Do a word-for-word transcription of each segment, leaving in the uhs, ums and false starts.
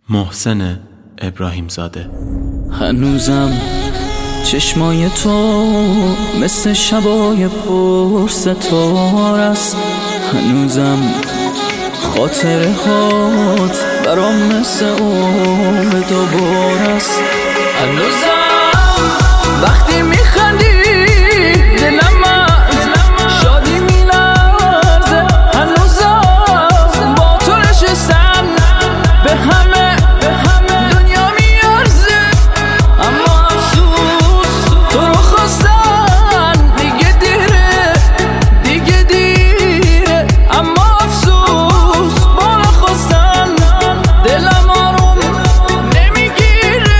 محسن ابراهیم زاده. هنوزم چشمای تو مثل شبای پر ستاره است، هنوزم خاطره هات برام مثل عمر دوباره است، هنوزم وقتی میخندی دلم از شادی میلرزه، هنوزم با تو نشستم به همه دنیا میارزه، اما افسوس تو رو خواستن دیگه دیره دیگه دیره، اما افسوس بالا خواستن دلم آروم نمیگیره.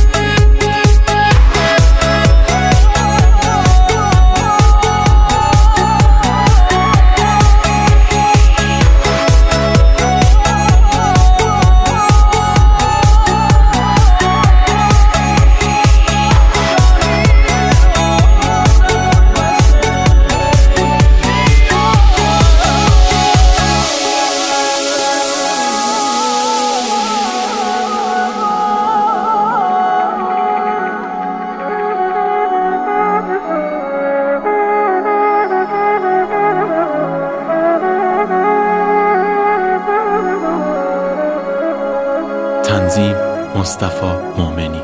تنظیم مصطفی مومنی.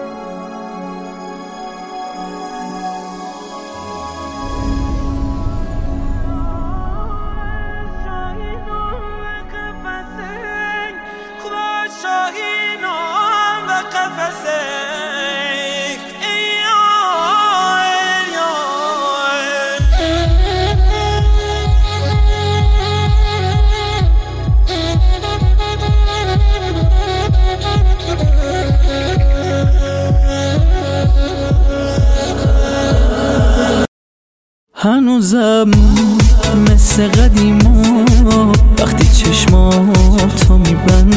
هنوزم مثل قدیما وقتی چشماتو میبندم